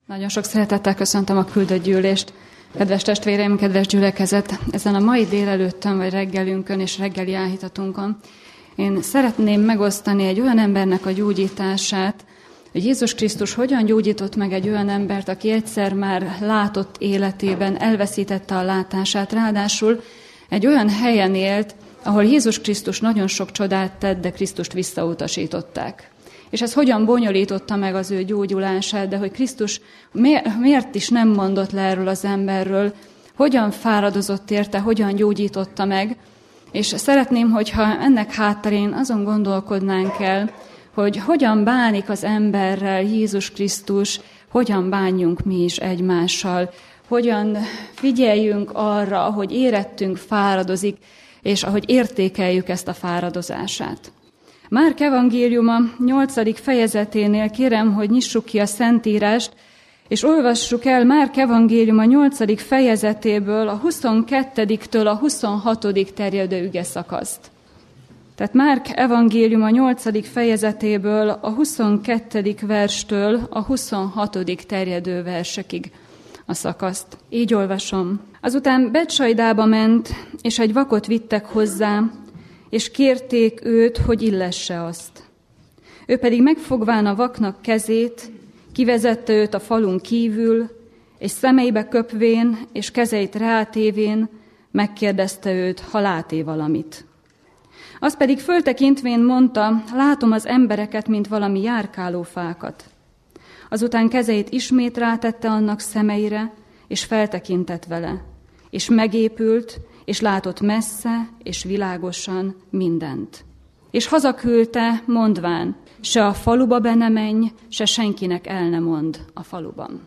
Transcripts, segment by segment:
Nagyon sok szeretettel köszöntöm a küldött gyűlést. Kedves testvéreim, kedves gyülekezet, ezen a mai délelőttön vagy reggelünkön és reggeli áhítatunkon én szeretném megosztani egy olyan embernek a gyógyítását, hogy Jézus Krisztus hogyan gyógyított meg egy olyan embert, aki egyszer már látott életében, elveszítette a látását, ráadásul egy olyan helyen élt, ahol Jézus Krisztus nagyon sok csodát tett, de Krisztust visszautasították. És ez hogyan bonyolította meg az ő gyógyulását, de hogy Krisztus miért is nem mondott le erről az emberről, hogyan fáradozott érte, hogyan gyógyította meg. És szeretném, hogyha ennek hátterén azon gondolkodnánk el, hogy hogyan bánik az emberrel Jézus Krisztus, hogyan bánjunk mi is egymással, hogyan figyeljünk arra, ahogy érettünk fáradozik, és ahogy értékeljük ezt a fáradozását. Márk evangéliuma 8. fejezeténél kérem, hogy nyissuk ki a Szentírást, és olvassuk el Márk evangéliuma 8. fejezetéből a 22-től a 26. terjedő igeszakaszt. Tehát Márk evangéliuma 8. fejezetéből a 22. verstől a 26. terjedő versekig a szakaszt. Így olvasom. Azután Betsajdába ment, és egy vakot vittek hozzá, és kérték őt, hogy illesse azt. Ő pedig megfogván a vaknak kezét, kivezette őt a falun kívül, és szemeibe köpvén, és kezeit rátévén megkérdezte őt, ha lát-e valamit. Az pedig föltekintvén mondta, látom az embereket, mint valami járkáló fákat. Azután kezeit ismét rátette annak szemeire, és feltekintett vele, és megépült, és látott messze és világosan mindent. És hazaküldte, mondván, se a faluba be ne menj, se senkinek el ne mond a faluban.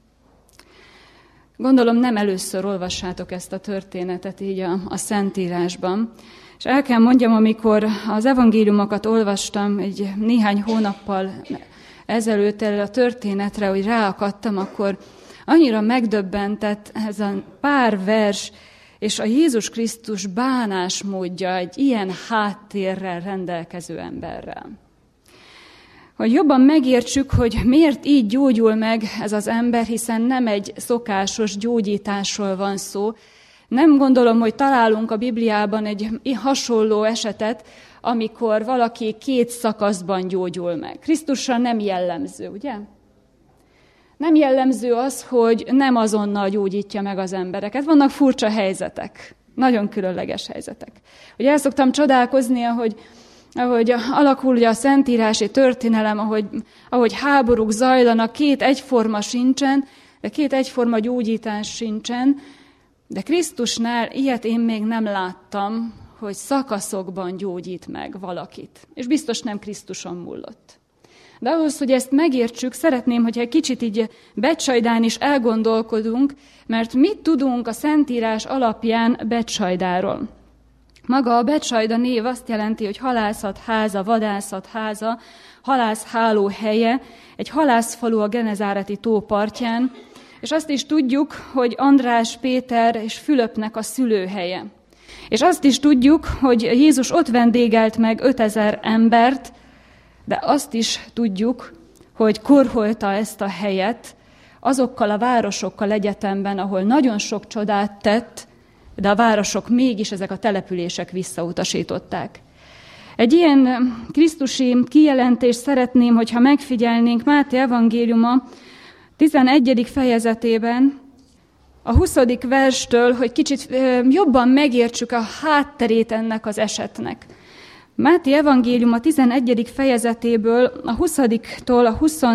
Gondolom nem először olvassátok ezt a történetet így a Szentírásban. És el kell mondjam, amikor az evangéliumokat olvastam egy néhány hónappal ezelőtt erre a történetre, hogy ráakadtam, akkor annyira megdöbbentett ez a pár vers, és a Jézus Krisztus bánásmódja egy ilyen háttérrel rendelkező emberrel. Hogy jobban megértsük, hogy miért így gyógyul meg ez az ember, hiszen nem egy szokásos gyógyításról van szó. Nem gondolom, hogy találunk a Bibliában egy hasonló esetet, amikor valaki 2 szakaszban gyógyul meg. Krisztusra nem jellemző, ugye? Nem jellemző az, hogy nem azonnal gyógyítja meg az embereket. Vannak furcsa helyzetek, nagyon különleges helyzetek. Ugye el szoktam csodálkozni, ahogy alakul ugye a szentírási történelem, ahogy háborúk zajlanak, 2 egyforma sincsen, de 2 egyforma gyógyítás sincsen, de Krisztusnál ilyet én még nem láttam, hogy szakaszokban gyógyít meg valakit. És biztos nem Krisztuson múlott. De ahhoz, hogy ezt megértsük, szeretném, hogyha egy kicsit így Betsajdán is elgondolkodunk, mert mit tudunk a Szentírás alapján Betsajdáról? Maga a Betsajda név azt jelenti, hogy halászat háza, vadászat háza, halászháló helye, egy halászfalu a Genezáreti tó partján, és azt is tudjuk, hogy András, Péter és Fülöpnek a szülőhelye. És azt is tudjuk, hogy Jézus ott vendégelt meg 5000 embert, de azt is tudjuk, hogy korholta ezt a helyet azokkal a városokkal egyetemben, ahol nagyon sok csodát tett, de a városok mégis ezek a települések visszautasították. Egy ilyen krisztusi kijelentést szeretném, hogyha megfigyelnénk Máté evangéliuma 11. fejezetében, a 20. verstől, hogy kicsit jobban megértsük a hátterét ennek az esetnek. Máté evangéliuma 11. fejezetéből a 20-tól a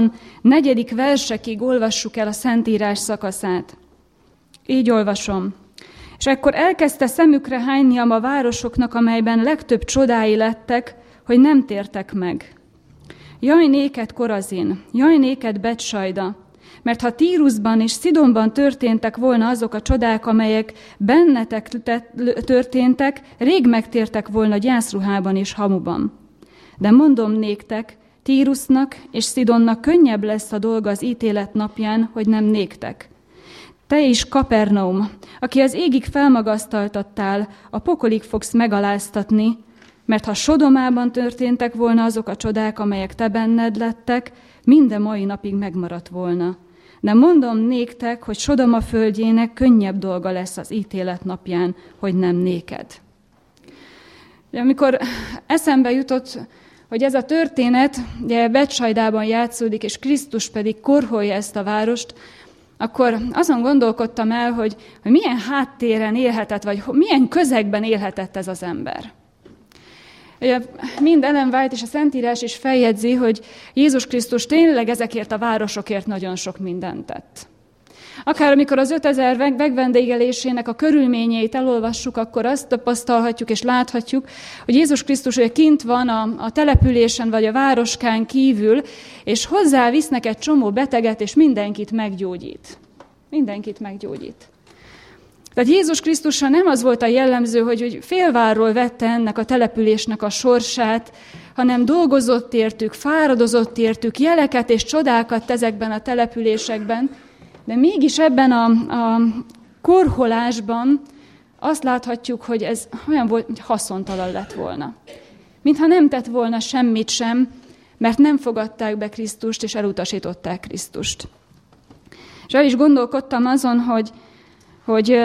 24. versekig olvassuk el a Szentírás szakaszát. Így olvasom. És ekkor elkezdte szemükre hányni a városoknak, amelyben legtöbb csodái lettek, hogy nem tértek meg. Jaj néked, Korazin! Jaj néked, Betsajda! Mert ha Tírusban és Szidonban történtek volna azok a csodák, amelyek bennetek történtek, rég megtértek volna gyászruhában és hamuban. De mondom néktek, Tírusnak és Szidonnak könnyebb lesz a dolga az ítélet napján, hogy nem néktek. Te is, Kapernaum, aki az égig felmagasztaltattál, a pokolig fogsz megaláztatni, mert ha Sodomában történtek volna azok a csodák, amelyek te benned lettek, minden mai napig megmaradt volna. De mondom néktek, hogy Sodoma földjének könnyebb dolga lesz az ítélet napján, hogy nem néked. Amikor eszembe jutott, hogy ez a történet ugye Betsajdában játszódik, és Krisztus pedig korholja ezt a várost, akkor azon gondolkodtam el, hogy milyen háttéren élhetett, vagy milyen közegben élhetett ez az ember. Mind Ellen White és a Szentírás is feljegyzi, hogy Jézus Krisztus tényleg ezekért a városokért nagyon sok mindent tett. Akár amikor az 5000 megvendégelésének a körülményeit elolvassuk, akkor azt tapasztalhatjuk és láthatjuk, hogy Jézus Krisztus ugye kint van a településen vagy a városkán kívül, és hozzávisznek egy csomó beteget, és mindenkit meggyógyít. Mindenkit meggyógyít. Tehát Jézus Krisztusra nem az volt a jellemző, hogy félvárról vette ennek a településnek a sorsát, hanem dolgozott értük, fáradozott értük, jeleket és csodákat ezekben a településekben, de mégis ebben a korholásban azt láthatjuk, hogy ez olyan volt, hogy haszontalan lett volna. Mintha nem tett volna semmit sem, mert nem fogadták be Krisztust, és elutasították Krisztust. És el is gondolkodtam azon, hogy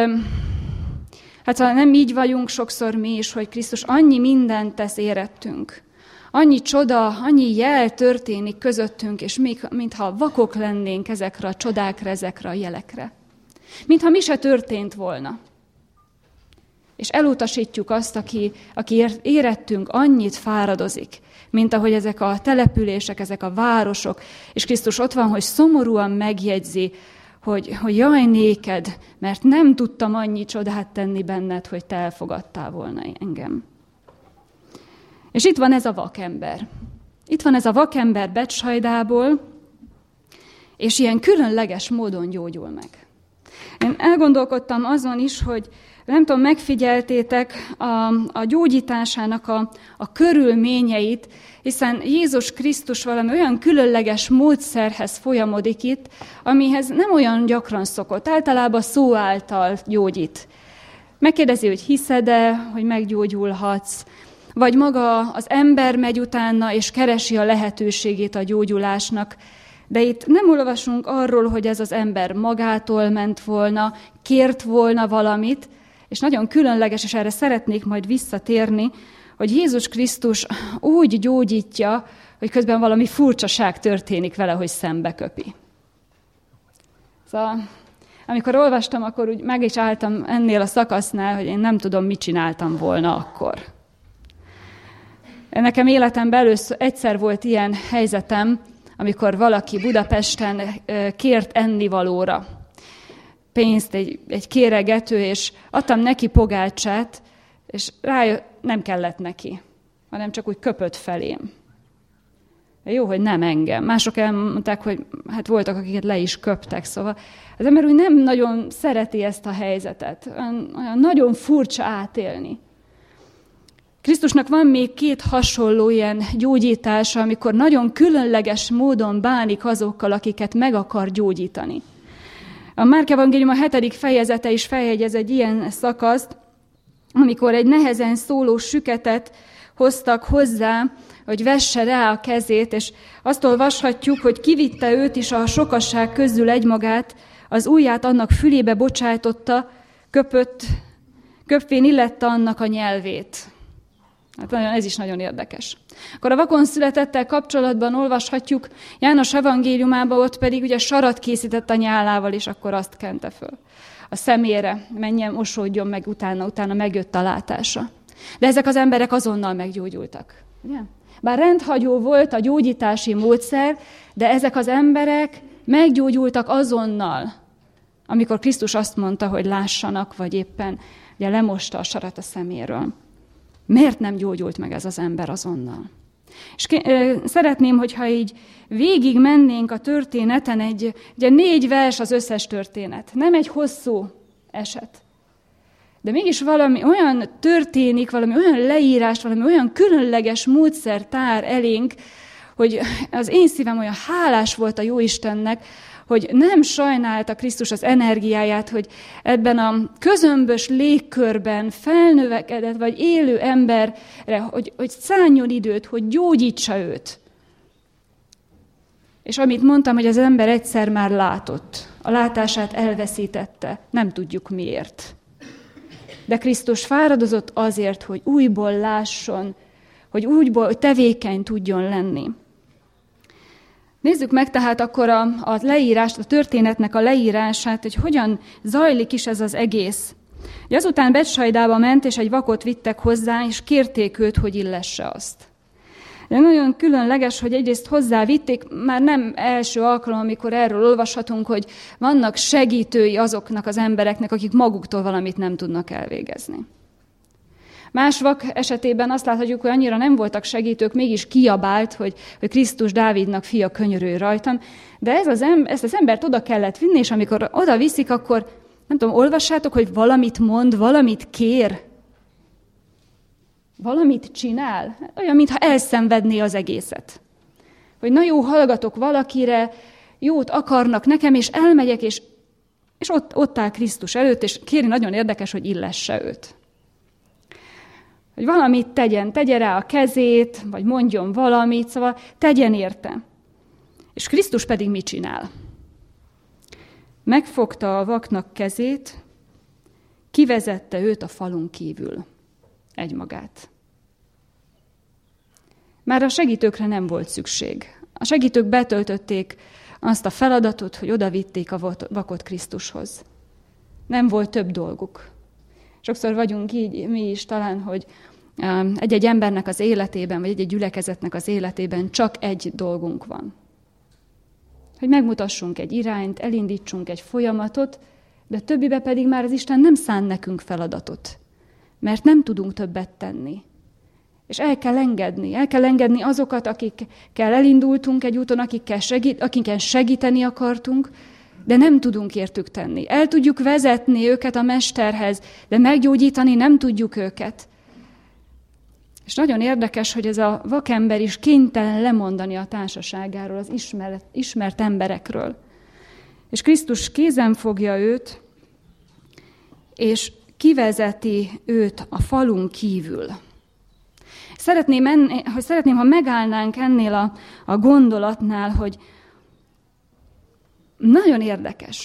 hát ha nem így vagyunk sokszor mi is, hogy Krisztus annyi mindent tesz érettünk. Annyi csoda, annyi jel történik közöttünk, és még mintha vakok lennénk ezekre a csodákra, ezekre a jelekre. Mintha mi se történt volna. És elutasítjuk azt, aki érettünk annyit fáradozik, mint ahogy ezek a települések, ezek a városok, és Krisztus ott van, hogy szomorúan megjegyzi, hogy jaj néked, mert nem tudtam annyi csodát tenni benned, hogy te elfogadtál volna engem. És itt van ez a vakember. Itt van ez a vakember Betsajdából, és ilyen különleges módon gyógyul meg. Én elgondolkodtam azon is, hogy nem tudom, megfigyeltétek a gyógyításának a körülményeit, hiszen Jézus Krisztus valami olyan különleges módszerhez folyamodik itt, amihez nem olyan gyakran szokott. Általában szó által gyógyít. Megkérdezi, hogy hiszed-e, hogy meggyógyulhatsz, vagy maga az ember megy utána, és keresi a lehetőségét a gyógyulásnak. De itt nem olvasunk arról, hogy ez az ember magától ment volna, kért volna valamit, és nagyon különleges, és erre szeretnék majd visszatérni, hogy Jézus Krisztus úgy gyógyítja, hogy közben valami furcsaság történik vele, hogy szembeköpi. Szóval, amikor olvastam, akkor úgy meg is álltam ennél a szakasznál, hogy én nem tudom, mit csináltam volna akkor. Nekem életemben először egyszer volt ilyen helyzetem, amikor valaki Budapesten kért ennivalóra pénzt, egy kéregető, és adtam neki pogácsát, és rájött, nem kellett neki, hanem csak úgy köpött felém. Jó, hogy nem engem. Mások elmondták, hogy hát voltak, akiket le is köptek, szóval az ember úgy nem nagyon szereti ezt a helyzetet, olyan nagyon furcsa átélni. Krisztusnak van még két hasonló ilyen gyógyítása, amikor nagyon különleges módon bánik azokkal, akiket meg akar gyógyítani. A Márk evangélium a 7. fejezete is feljegyez egy ilyen szakaszt, amikor egy nehezen szóló süketet hoztak hozzá, hogy vesse rá a kezét, és azt olvashatjuk, hogy kivitte őt is a sokasság közül egymagát, az ujját annak fülébe bocsájtotta, köpvén illette annak a nyelvét. Hát ez is nagyon érdekes. Akkor a vakon születettel kapcsolatban olvashatjuk János evangéliumában, ott pedig ugye sarat készített a nyálával, és akkor azt kente föl a szemére, menjen, mosódjon meg utána megjött a látása. De ezek az emberek azonnal meggyógyultak. Ugye? Bár rendhagyó volt a gyógyítási módszer, de ezek az emberek meggyógyultak azonnal, amikor Krisztus azt mondta, hogy lássanak, vagy éppen ugye lemosta a sarat a szeméről. Miért nem gyógyult meg ez az ember azonnal? És szeretném, hogyha így végig mennénk a történeten, ugye 4 vers az összes történet, nem egy hosszú eset. De mégis valami olyan történik, valami olyan leírás, valami olyan különleges módszer tár elénk, hogy az én szívem olyan hálás volt a Jóistennek, hogy nem sajnálta Krisztus az energiáját, hogy ebben a közömbös légkörben felnövekedett, vagy élő emberre, hogy szálljon időt, hogy gyógyítsa őt. És amit mondtam, hogy az ember egyszer már látott, a látását elveszítette, nem tudjuk miért. De Krisztus fáradozott azért, hogy újból lásson, hogy tevékeny tudjon lenni. Nézzük meg tehát akkor a leírást, a történetnek a leírását, hogy hogyan zajlik is ez az egész. Azután Betsajdába ment, és egy vakot vittek hozzá, és kérték őt, hogy illesse azt. De nagyon különleges, hogy egyrészt hozzávitték, már nem első alkalom, amikor erről olvashatunk, hogy vannak segítői azoknak az embereknek, akik maguktól valamit nem tudnak elvégezni. Más vak esetében azt láthatjuk, hogy annyira nem voltak segítők, mégis kiabált, hogy Krisztus Dávidnak fia, könyörülj rajtam. De ezt az embert oda kellett vinni, és amikor oda viszik, akkor nem tudom, olvassátok, hogy valamit mond, valamit kér, valamit csinál. Olyan, mintha elszenvedné az egészet. Hogy na jó, hallgatok valakire, jót akarnak nekem, és elmegyek, és ott áll Krisztus előtt, és kéri, nagyon érdekes, hogy illesse őt. Hogy valamit tegye rá a kezét, vagy mondjon valamit, szóval tegyen érte. És Krisztus pedig mit csinál? Megfogta a vaknak kezét, kivezette őt a falun kívül, egymagát. Már a segítőkre nem volt szükség. A segítők betöltötték azt a feladatot, hogy odavitték a vakot Krisztushoz. Nem volt több dolguk. Sokszor vagyunk így mi is talán, hogy egy-egy embernek az életében, vagy egy-egy gyülekezetnek az életében csak egy dolgunk van. Hogy megmutassunk egy irányt, elindítsunk egy folyamatot, de többibe pedig már az Isten nem szán nekünk feladatot, mert nem tudunk többet tenni. És el kell engedni azokat, akikkel elindultunk egy úton, akikkel segíteni akartunk, de nem tudunk értük tenni. El tudjuk vezetni őket a mesterhez, de meggyógyítani nem tudjuk őket. És nagyon érdekes, hogy ez a vakember is kénytelen lemondani a társaságáról, az ismert emberekről. És Krisztus kézen fogja őt, és kivezeti őt a falun kívül. Szeretném, ha megállnánk ennél a gondolatnál, hogy nagyon érdekes.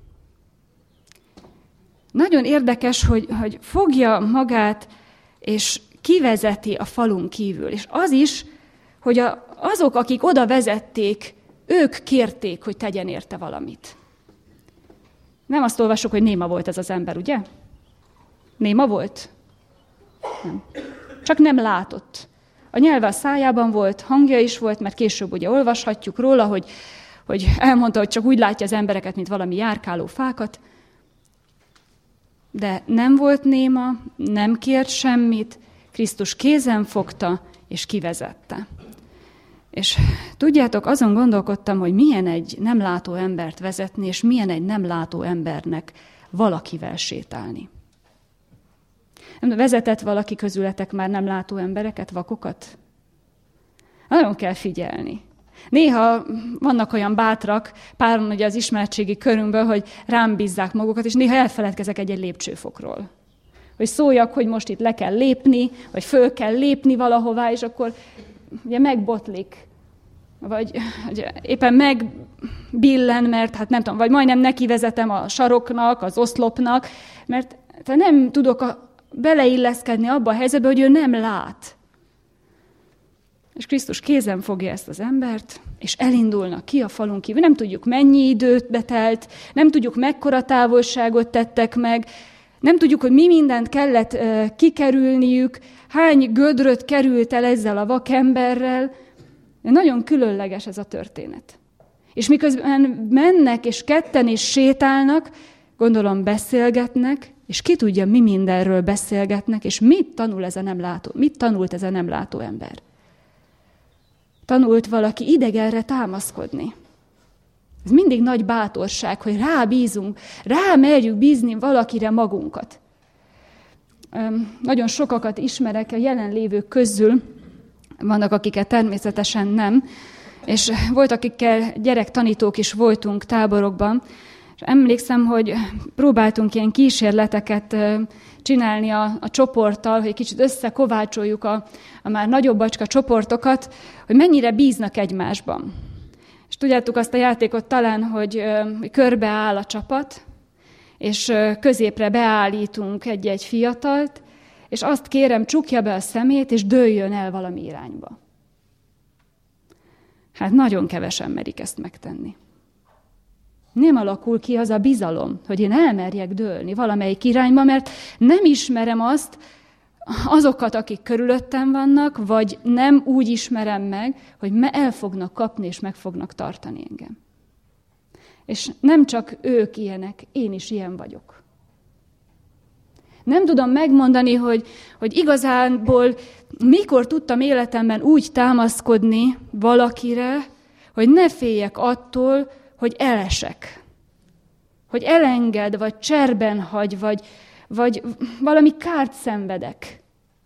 Nagyon érdekes, hogy fogja magát, és kivezeti a falun kívül. És az is, hogy azok, akik oda vezették, ők kérték, hogy tegyen érte valamit. Nem azt olvasok, hogy néma volt ez az ember, ugye? Néma volt? Nem. Csak nem látott. A nyelve a szájában volt, hangja is volt, mert később ugye olvashatjuk róla, hogy elmondta, hogy csak úgy látja az embereket, mint valami járkáló fákat. De nem volt néma, nem kért semmit, Krisztus kézen fogta, és kivezette. És tudjátok, azon gondolkodtam, hogy milyen egy nem látó embert vezetni, és milyen egy nem látó embernek valakivel sétálni. Vezetett valaki közületek már nem látó embereket, vakokat? Nagyon kell figyelni. Néha vannak olyan bátrak, páron ugye az ismertségi körünkből, hogy rám bízzák magukat, és néha elfeledkezek egy lépcsőfokról. Hogy szóljak, hogy most itt le kell lépni, vagy föl kell lépni valahová, és akkor ugye megbotlik. Vagy éppen megbillen, mert hát nem tudom, vagy majdnem nekivezetem a saroknak, az oszlopnak, mert nem tudok beleilleszkedni abba a helyzetbe, hogy ő nem lát. És Krisztus kézen fogja ezt az embert, és elindulnak ki a falun kívül. Nem tudjuk, mennyi időt betelt, nem tudjuk, mekkora távolságot tettek meg, nem tudjuk, hogy mi mindent kellett kikerülniük, hány gödröt került el ezzel a vakemberrel. De nagyon különleges ez a történet. És miközben mennek, és ketten is sétálnak, gondolom beszélgetnek, és ki tudja, mi mindenről beszélgetnek, és mit tanult ez a nem látó ember. Tanult valaki idegenre támaszkodni. Ez mindig nagy bátorság, hogy rámerjük bízni valakire magunkat. Nagyon sokakat ismerek a jelenlévők közül, vannak, akiket természetesen nem, és volt, akikkel gyerektanítók is voltunk táborokban, és emlékszem, hogy próbáltunk ilyen kísérleteket csinálni a csoporttal, hogy kicsit összekovácsoljuk a már nagyobbacska csoportokat, hogy mennyire bíznak egymásban. És tudjátok azt a játékot talán, hogy körbeáll a csapat, és középre beállítunk egy-egy fiatalt, és azt kérem, csukja be a szemét, és dőljön el valami irányba. Hát nagyon kevesen merik ezt megtenni. Nem alakul ki az a bizalom, hogy én elmerjek dőlni valamelyik irányba, mert nem ismerem azokat, akik körülöttem vannak, vagy nem úgy ismerem meg, hogy el fognak kapni, és meg fognak tartani engem. És nem csak ők ilyenek, én is ilyen vagyok. Nem tudom megmondani, hogy igazából mikor tudtam életemben úgy támaszkodni valakire, hogy ne féljek attól, hogy elesek. Hogy elenged, vagy cserben hagy, vagy valami kárt szenvedek.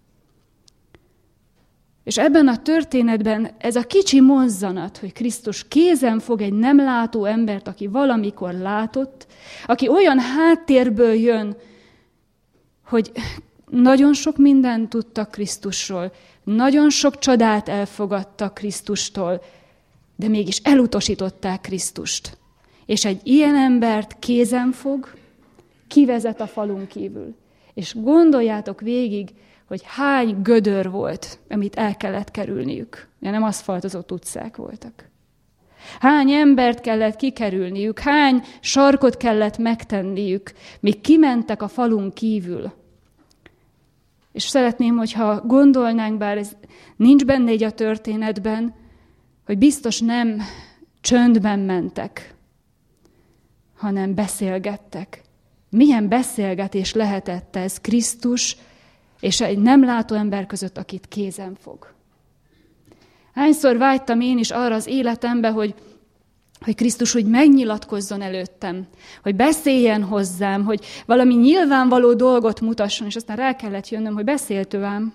És ebben a történetben ez a kicsi mozzanat, hogy Krisztus kézen fog egy nem látó embert, aki valamikor látott, aki olyan háttérből jön, hogy nagyon sok mindent tudtak Krisztusról, nagyon sok csodát elfogadtak Krisztustól, de mégis elutasították Krisztust. És egy ilyen embert kézen fog, kivezet a falun kívül. És gondoljátok végig, hogy hány gödör volt, amit el kellett kerülniük. Ja, nem aszfaltozott utcák voltak. Hány embert kellett kikerülniük, hány sarkot kellett megtenniük, míg kimentek a falun kívül. És szeretném, hogyha gondolnánk, bár ez nincs benne így a történetben, hogy biztos nem csöndben mentek, hanem beszélgettek. Milyen beszélgetés lehetett ez Krisztus és egy nem látó ember között, akit kézen fog. Hányszor vágytam én is arra az életembe, hogy Krisztus úgy megnyilatkozzon előttem, hogy beszéljen hozzám, hogy valami nyilvánvaló dolgot mutasson, és aztán rá kellett jönnöm, hogy beszélt ő ám.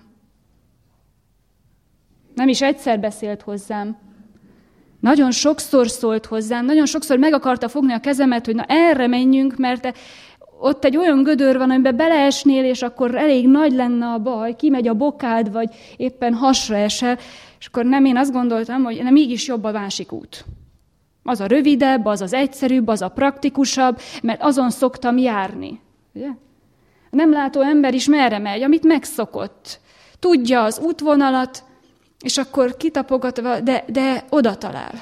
Nem is egyszer beszélt hozzám. Nagyon sokszor szólt hozzám, nagyon sokszor meg akarta fogni a kezemet, hogy na erre menjünk, mert ott egy olyan gödör van, amiben beleesnél, és akkor elég nagy lenne a baj, kimegy a bokád, vagy éppen hasra esel, és akkor nem, én azt gondoltam, hogy nem, mégis jobb a másik út. Az a rövidebb, az az egyszerűbb, az a praktikusabb, mert azon szoktam járni. Ugye? A nem látó ember is merre megy, amit megszokott. Tudja az útvonalat, és akkor kitapogatva, de oda talál.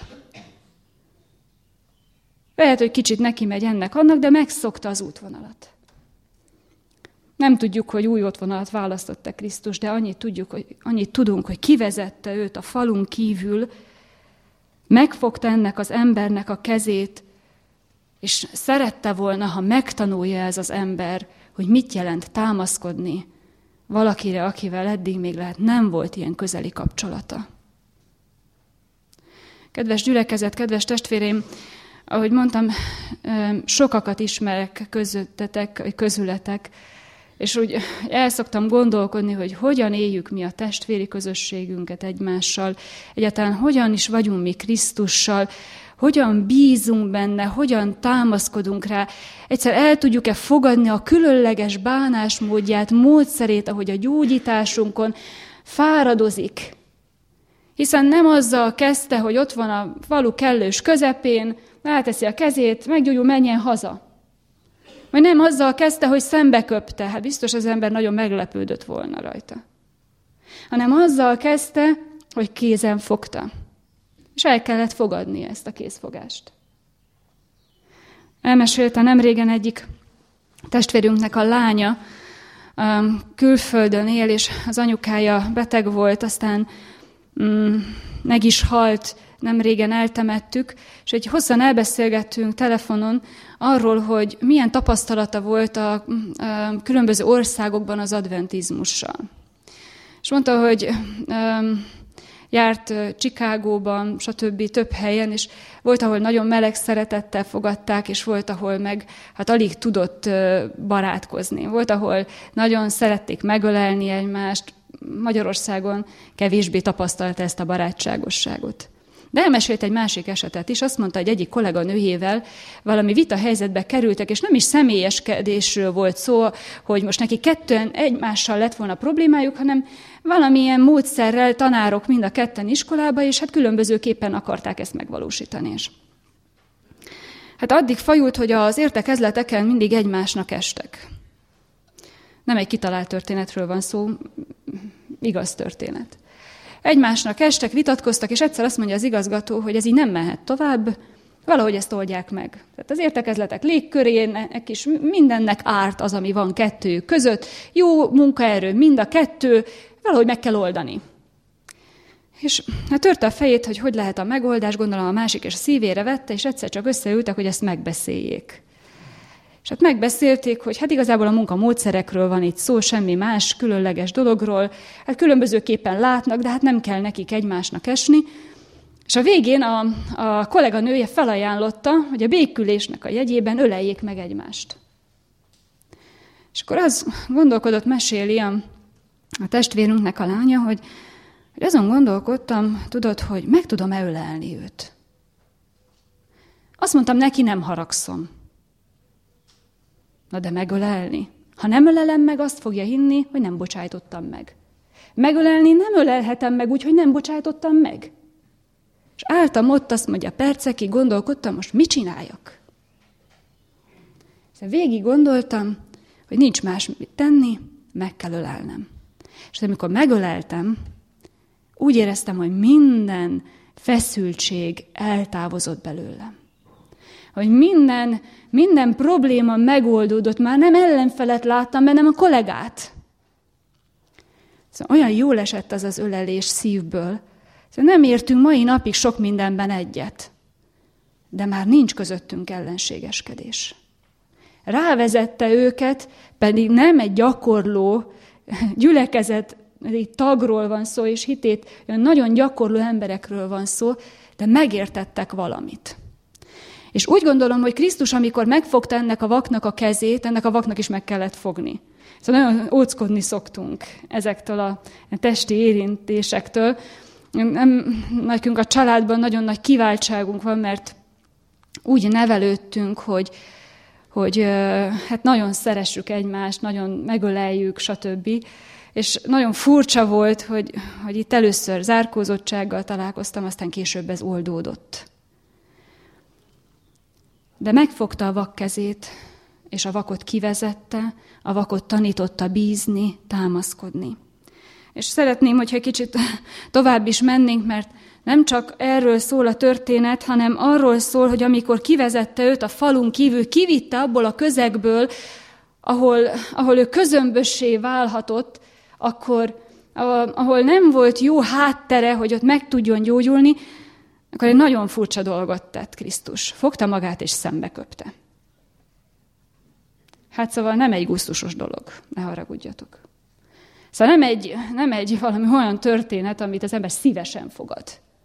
Lehet, hogy kicsit neki megy ennek-annak, de megszokta az útvonalat. Nem tudjuk, hogy új útvonalat választotta Krisztus, de annyit tudunk, hogy kivezette őt a falun kívül, megfogta ennek az embernek a kezét, és szerette volna, ha megtanulja ez az ember, hogy mit jelent támaszkodni valakire, akivel eddig még lehet nem volt ilyen közeli kapcsolata. Kedves gyülekezet, kedves testvéreim, ahogy mondtam, sokakat ismerek közületek, és úgy el szoktam gondolkodni, hogy hogyan éljük mi a testvéri közösségünket egymással, egyáltalán hogyan is vagyunk mi Krisztussal, hogyan bízunk benne, hogyan támaszkodunk rá, egyszer el tudjuk-e fogadni a különleges bánásmódját, módszerét, ahogy a gyógyításunkon fáradozik. Hiszen nem azzal kezdte, hogy ott van a falu kellős közepén, ráteszi a kezét, meggyógyul, menjen haza. Vagy nem azzal kezdte, hogy szembeköpte, hát biztos az ember nagyon meglepődött volna rajta. Hanem azzal kezdte, hogy kézen fogta. És el kellett fogadni ezt a kézfogást. Elmesélte nemrégen egyik testvérünknek a lánya, külföldön él, és az anyukája beteg volt, aztán meg is halt, nemrégen eltemettük, és egy hosszan elbeszélgettünk telefonon arról, hogy milyen tapasztalata volt a különböző országokban az adventizmussal. És mondta, hogy járt Chicagóban, stb. Több helyen, és volt, ahol nagyon meleg szeretettel fogadták, és volt, ahol meg alig tudott barátkozni. Volt, ahol nagyon szerették megölelni egymást, Magyarországon kevésbé tapasztalta ezt a barátságosságot. De elmesélt egy másik esetet is, azt mondta, hogy egyik kolléganőjével valami vita helyzetbe kerültek, és nem is személyeskedésről volt szó, hogy most neki kettően egymással lett volna problémájuk, hanem valamilyen módszerrel tanárok mind a ketten iskolába, és hát különbözőképpen akarták ezt megvalósítani is. Hát addig fajult, hogy az értekezleteken mindig egymásnak estek. Nem egy kitalált történetről van szó, igaz történet. Egymásnak estek, vitatkoztak, és egyszer azt mondja az igazgató, hogy ez így nem mehet tovább, valahogy ezt oldják meg. Tehát az értekezletek légkörének is mindennek árt az, ami van kettőjük között. Jó munkaerő mind a kettő, valahogy meg kell oldani. És hát törte a fejét, hogy lehet a megoldás, gondolom a másik és a szívére vette, és egyszer csak összeültek, hogy ezt megbeszéljék. És hát megbeszélték, hogy hát igazából a munkamódszerekről van itt szó, semmi más különleges dologról, hát különbözőképpen látnak, de hát nem kell nekik egymásnak esni. És a végén a kolléganője felajánlotta, hogy a békülésnek a jegyében öleljék meg egymást. És akkor az gondolkodott, meséli a testvérünknek a lánya, hogy azon gondolkodtam, tudod, hogy meg tudom-e ölelni őt. Azt mondtam neki, nem haragszom. Na de megölelni? Ha nem ölelem meg, azt fogja hinni, hogy nem bocsájtottam meg. Megölelni nem ölelhetem meg úgy, hogy nem bocsájtottam meg. És álltam ott, azt mondja, percekig gondolkodtam, most mit csináljak? Szóval végig gondoltam, hogy nincs más mit tenni, meg kell ölelnem. És amikor megöleltem, úgy éreztem, hogy minden feszültség eltávozott belőlem. Hogy minden probléma megoldódott, már nem ellenfelet láttam, hanem a kollégát. Szóval olyan jól esett az ölelés szívből. Szóval nem értünk mai napig sok mindenben egyet, de már nincs közöttünk ellenségeskedés. Rávezette őket, pedig nem egy gyakorló gyülekezet tagról van szó, és hitét nagyon gyakorló emberekről van szó, de megértettek valamit. És úgy gondolom, hogy Krisztus, amikor megfogta ennek a vaknak a kezét, ennek a vaknak is meg kellett fogni. Szóval nagyon óckodni szoktunk ezektől a testi érintésektől. Nekünk a családban nagyon nagy kiváltságunk van, mert úgy nevelődtünk, hogy hát nagyon szeressük egymást, nagyon megöleljük, stb. És nagyon furcsa volt, hogy itt először zárkózottsággal találkoztam, aztán később ez oldódott. De megfogta a vak kezét, és a vakot kivezette, a vakot tanította bízni, támaszkodni. És szeretném, hogyha egy kicsit tovább is mennénk, mert nem csak erről szól a történet, hanem arról szól, hogy amikor kivezette őt a falun kívül, kivitte abból a közegből, ahol ő közömbössé válhatott, ahol nem volt jó háttere, hogy ott meg tudjon gyógyulni, akkor egy nagyon furcsa dolgot tett Krisztus. Fogta magát és szembeköpte. Hát szóval nem egy gusztusos dolog, ne haragudjatok. Szóval nem egy valami olyan történet, amit az ember szívesen fogad.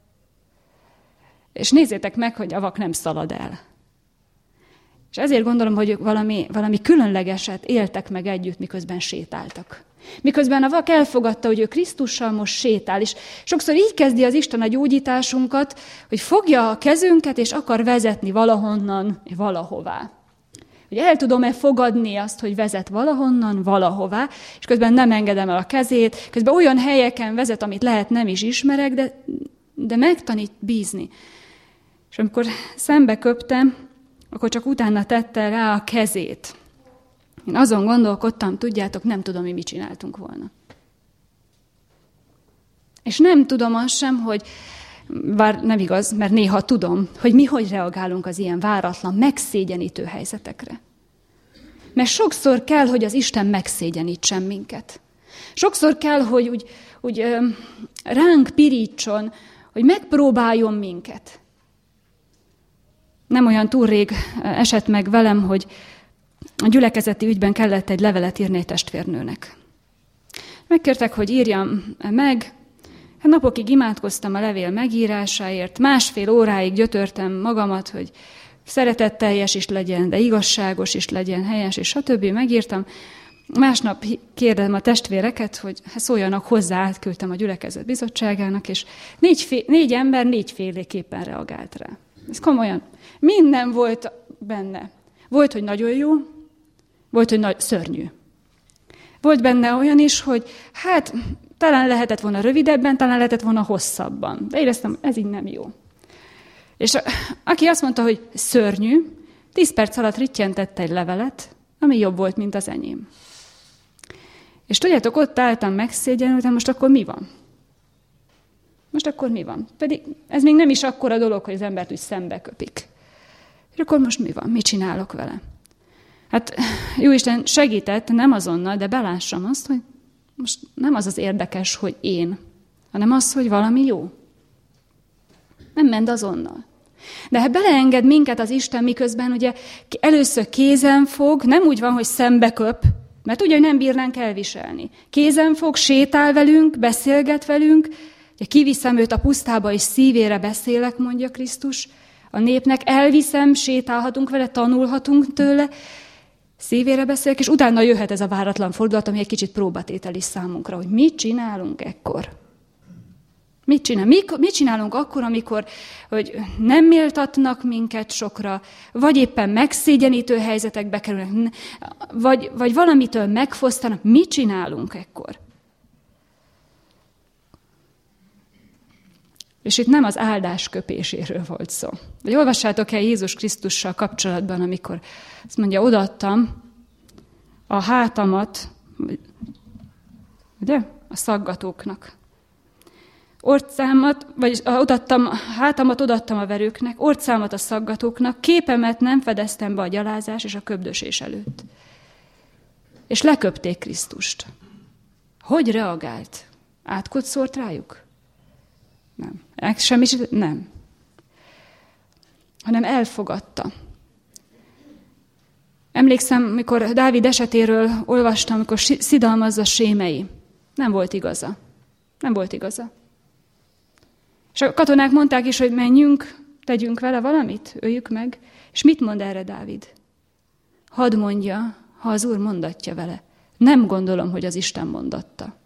És nézzétek meg, hogy a vak nem szalad el. És ezért gondolom, hogy valami különlegeset éltek meg együtt, miközben sétáltak. Miközben a vak elfogadta, hogy ő Krisztussal most sétál, és sokszor így kezdi az Isten a gyógyításunkat, hogy fogja a kezünket, és akar vezetni valahonnan, valahová. Hogy el tudom-e fogadni azt, hogy vezet valahonnan, valahová, és közben nem engedem el a kezét, közben olyan helyeken vezet, amit lehet nem is ismerek, de megtanít bízni. És amikor szembe köptem, akkor csak utána tette rá a kezét. Én azon gondolkodtam, tudjátok, nem tudom, mi mit csináltunk volna. És nem tudom azt sem, hogy, bár nem igaz, mert néha tudom, hogy mi hogy reagálunk az ilyen váratlan, megszégyenítő helyzetekre. Mert sokszor kell, hogy az Isten megszégyenítsen minket. Sokszor kell, hogy úgy ránk pirítson, hogy megpróbáljon minket. Nem olyan túl rég esett meg velem, hogy a gyülekezeti ügyben kellett egy levelet írni egy testvérnőnek. Megkértek, hogy írjam meg. Hát napokig imádkoztam a levél megírásáért, 1,5 óráig gyötörtem magamat, hogy szeretetteljes is legyen, de igazságos is legyen, helyes, és stb. Megírtam. Másnap kérdem a testvéreket, hogy szóljanak hozzá, átküldtem a gyülekezet bizottságának, és négy ember négyféleképpen reagált rá. Ez komolyan. Minden volt benne. Volt, hogy nagyon jó, volt, hogy szörnyű. Volt benne olyan is, hogy talán lehetett volna rövidebben, talán lehetett volna hosszabban. De éreztem, ez így nem jó. És aki azt mondta, hogy szörnyű, 10 perc alatt rittyentette egy levelet, ami jobb volt, mint az enyém. És tudjátok, ott álltam megszégyenültem, most akkor mi van? Most akkor mi van? Pedig ez még nem is akkora dolog, hogy az embert úgy szembe köpik. És akkor most mi van? Mit csinálok vele? Hát Jóisten segített, nem azonnal, de belássam azt, hogy most nem az érdekes, hogy én, hanem az, hogy valami jó. Nem ment azonnal. De ha beleenged minket az Isten, miközben ugye először kézen fog, nem úgy van, hogy szembe köp, mert ugye nem bírnánk elviselni. Kézen fog, sétál velünk, beszélget velünk, ugye kiviszem őt a pusztába, és szívére beszélek, mondja Krisztus. A népnek elviszem, sétálhatunk vele, tanulhatunk tőle, szívére beszélek, és utána jöhet ez a váratlan fordulat, ami egy kicsit próbatétel is számunkra, hogy mit csinálunk ekkor. Mit csinálunk akkor, amikor hogy nem méltatnak minket sokra, vagy éppen megszégyenítő helyzetekbe kerülnek, vagy valamitől megfosztanak. Mit csinálunk ekkor? És itt nem az áldás köpéséről volt szó. Vagy olvassátok el Jézus Krisztussal kapcsolatban, amikor azt mondja, odaadtam a hátamat, ugye, a szaggatóknak. Hátamat odaadtam a verőknek, orcámat a szaggatóknak, képemet nem fedeztem be a gyalázás és a köbdösés előtt. És leköpték Krisztust. Hogy reagált? Átkot szólt rájuk? Nem. Nem. Hanem elfogadta. Emlékszem, mikor Dávid esetéről olvastam, amikor szidalmazza Sémei. Nem volt igaza. Nem volt igaza. És a katonák mondták is, hogy menjünk, tegyünk vele valamit, öljük meg. És mit mond erre Dávid? Hadd mondja, ha az Úr mondatja vele. Nem gondolom, hogy az Isten mondatta.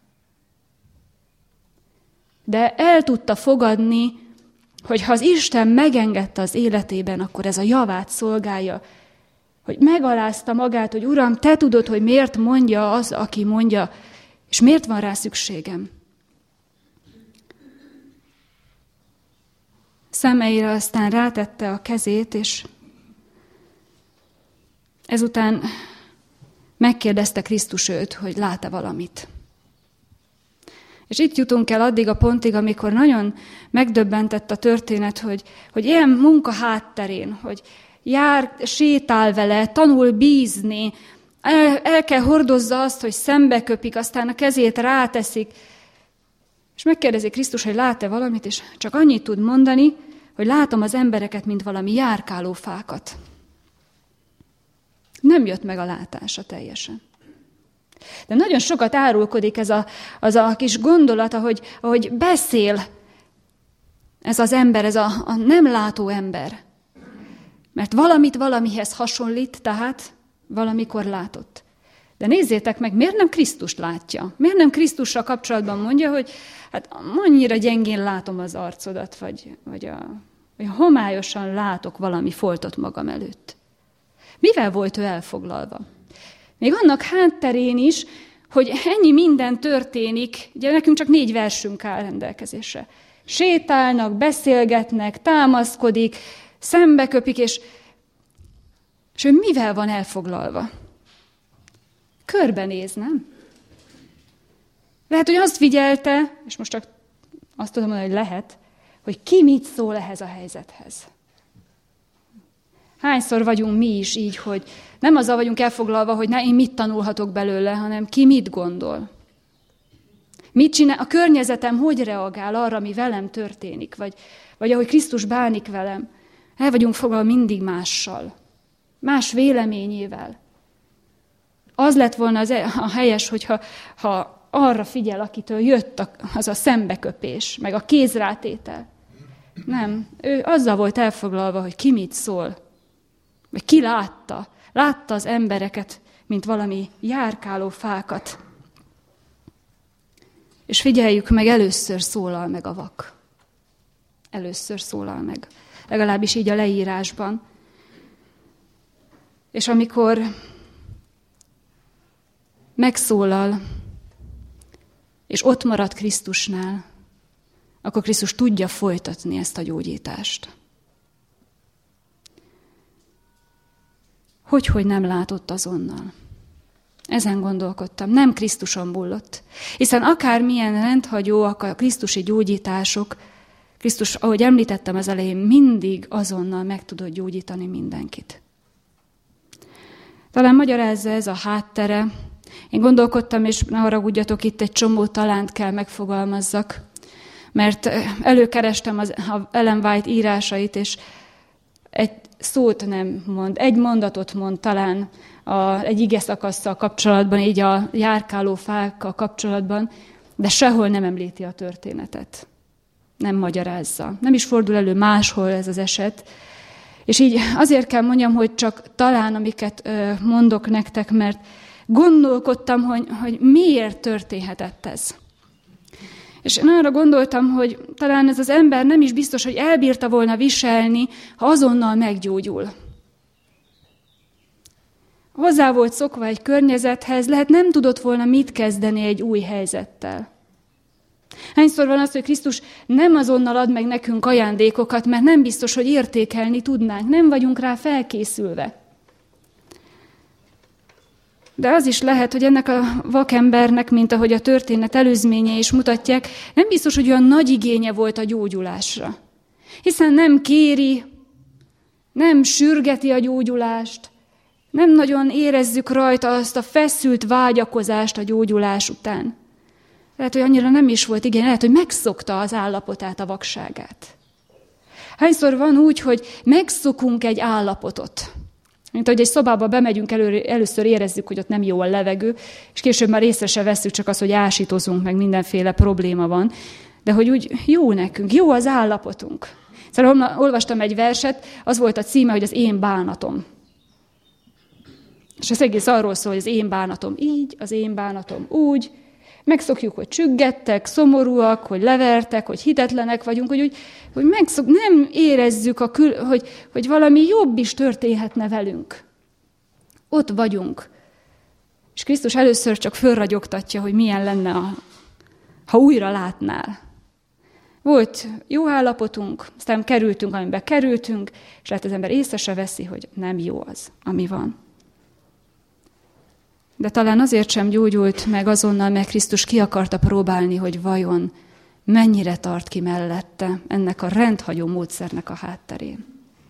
De el tudta fogadni, hogy ha az Isten megengedte az életében, akkor ez a javát szolgálja, hogy megalázta magát, hogy Uram, te tudod, hogy miért mondja az, aki mondja, és miért van rá szükségem. Szemeire aztán rátette a kezét, és ezután megkérdezte Krisztus őt, hogy lát-e valamit. És itt jutunk el addig a pontig, amikor nagyon megdöbbentett a történet, hogy ilyen munka hátterén, hogy sétál vele, tanul bízni, el kell hordozza azt, hogy szembeköpik, aztán a kezét ráteszik, és megkérdezi Krisztus, hogy lát-e valamit, és csak annyit tud mondani, hogy látom az embereket, mint valami járkáló fákat. Nem jött meg a látása teljesen. De nagyon sokat árulkodik az a kis gondolat, ahogy beszél ez az ember, ez a nem látó ember. Mert valamit valamihez hasonlít, tehát valamikor látott. De nézzétek meg, miért nem Krisztust látja? Miért nem Krisztussal kapcsolatban mondja, hogy hát annyira gyengén látom az arcodat, vagy homályosan látok valami foltot magam előtt. Mivel volt ő elfoglalva? Még annak hátterén is, hogy ennyi minden történik, ugye nekünk csak 4 versünk áll rendelkezésre. Sétálnak, beszélgetnek, támaszkodik, szembeköpik, és ő mivel van elfoglalva? Körbenéz, nem? Lehet, hogy azt figyelte, és most csak azt tudom mondani, hogy lehet, hogy ki mit szól ehhez a helyzethez. Hányszor vagyunk mi is így, hogy nem azzal vagyunk elfoglalva, hogy én mit tanulhatok belőle, hanem ki mit gondol. Mit csinál, a környezetem hogy reagál arra, ami velem történik, vagy ahogy Krisztus bánik velem. El vagyunk foglalva mindig mással, más véleményével. Az lett volna a helyes, hogyha arra figyel, akitől jött az a szembeköpés, meg a kézrátétel. Nem, ő azzal volt elfoglalva, hogy ki mit szól, vagy ki látta az embereket, mint valami járkáló fákat. És figyeljük meg, először szólal meg a vak. Először szólal meg. Legalábbis így a leírásban. És amikor megszólal, és ott marad Krisztusnál, akkor Krisztus tudja folytatni ezt a gyógyítást. Hogy nem látott azonnal? Ezen gondolkodtam. Nem Krisztuson múlott. Hiszen akármilyen rendhagyóak a krisztusi gyógyítások, Krisztus, ahogy említettem az elején, mindig azonnal meg tudott gyógyítani mindenkit. Talán magyarázza ez a háttere. Én gondolkodtam, és ne haragudjatok, itt egy csomó talánt kell megfogalmazzak, mert előkerestem az Ellen White írásait, és egy szót nem mond, egy mondatot mond talán egy igeszakasszal kapcsolatban, így a járkáló fákkal kapcsolatban, de sehol nem említi a történetet. Nem magyarázza. Nem is fordul elő máshol ez az eset. És így azért kell mondjam, hogy csak talán, amiket mondok nektek, mert gondolkodtam, hogy miért történhetett ez. És én arra gondoltam, hogy talán ez az ember nem is biztos, hogy elbírta volna viselni, ha azonnal meggyógyul. Hozzá volt szokva egy környezethez, lehet nem tudott volna mit kezdeni egy új helyzettel. Hányszor van az, hogy Krisztus nem azonnal ad meg nekünk ajándékokat, mert nem biztos, hogy értékelni tudnánk, nem vagyunk rá felkészülve. De az is lehet, hogy ennek a vakembernek, mint ahogy a történet előzményei is mutatják, nem biztos, hogy olyan nagy igénye volt a gyógyulásra. Hiszen nem kéri, nem sürgeti a gyógyulást, nem nagyon érezzük rajta azt a feszült vágyakozást a gyógyulás után. Lehet, hogy annyira nem is volt igény, lehet, hogy megszokta az állapotát, a vakságát. Hányszor van úgy, hogy megszokunk egy állapotot? Mint ahogy egy szobába bemegyünk, először érezzük, hogy ott nem jó a levegő, és később már észre se vesszük, csak az, hogy ásítozunk, meg mindenféle probléma van. De hogy úgy jó nekünk, jó az állapotunk. Szóval olvastam egy verset, az volt a címe, hogy az én bánatom. És az egész arról szól, hogy az én bánatom így, az én bánatom úgy. Megszokjuk, hogy csüggettek, szomorúak, hogy levertek, hogy hitetlenek vagyunk, hogy nem érezzük, hogy valami jobb is történhetne velünk. Ott vagyunk. És Krisztus először csak fölragyogtatja, hogy milyen lenne, ha újra látnál. Volt jó állapotunk, aztán kerültünk, amiben kerültünk, és lehet az ember észre se veszi, hogy nem jó az, ami van. De talán azért sem gyógyult meg azonnal, mert Krisztus ki akarta próbálni, hogy vajon mennyire tart ki mellette ennek a rendhagyó módszernek a hátterén.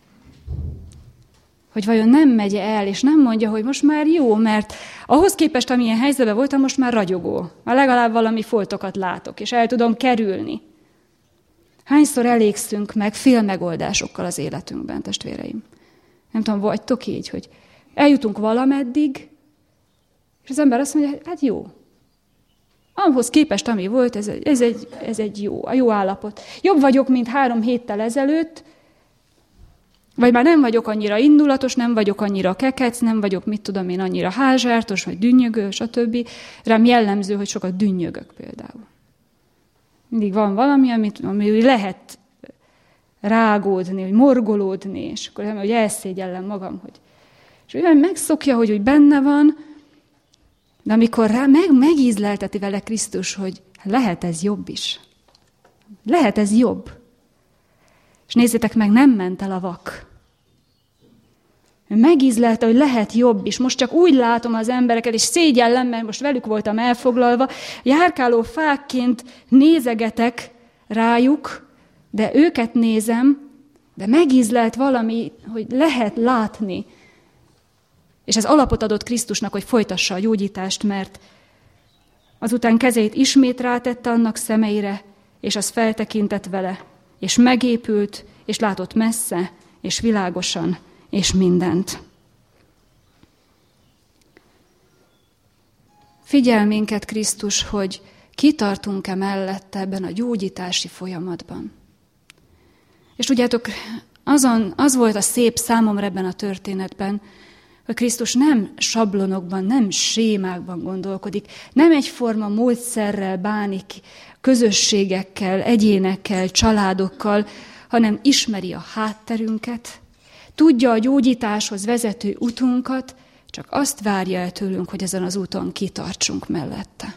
Hogy vajon nem megy el, és nem mondja, hogy most már jó, mert ahhoz képest, amilyen helyzetben voltam, most már ragyogó. Már legalább valami foltokat látok, és el tudom kerülni. Hányszor elégszünk meg félmegoldásokkal az életünkben, testvéreim? Nem tudom, vagytok így, hogy eljutunk valameddig, és az ember azt mondja, hát jó. Ahhoz képest, ami volt, ez egy jó állapot. Jobb vagyok, mint 3 héttel ezelőtt, vagy már nem vagyok annyira indulatos, nem vagyok annyira kekec, nem vagyok, mit tudom én, annyira házsártos, vagy dünnyögő, stb. Rám jellemző, hogy sokat dünnyögök például. Mindig van valami, ami lehet rágódni, vagy morgolódni, és akkor hogy elszégyellem magam, hogy... És olyan megszokja, hogy úgy benne van, de amikor megízlelteti vele Krisztus, hogy lehet ez jobb is. Lehet ez jobb. És nézzétek meg, nem ment el a vak. Megízlelte, hogy lehet jobb is. Most csak úgy látom az embereket, és szégyellem, mert most velük voltam elfoglalva. Járkáló fákként nézegetek rájuk, de őket nézem, de megízlelt valami, hogy lehet látni. És ez alapot adott Krisztusnak, hogy folytassa a gyógyítást, mert azután kezeit ismét rátette annak szemeire, és az feltekintett vele, és megépült, és látott messze, és világosan, és mindent. Figyel minket Krisztus, hogy kitartunk-e mellette ebben a gyógyítási folyamatban. És tudjátok, az volt a szép számomra ebben a történetben, hogy Krisztus nem sablonokban, nem sémákban gondolkodik, nem egyforma módszerrel bánik közösségekkel, egyénekkel, családokkal, hanem ismeri a hátterünket, tudja a gyógyításhoz vezető utunkat, csak azt várja el tőlünk, hogy ezen az úton kitartsunk mellette.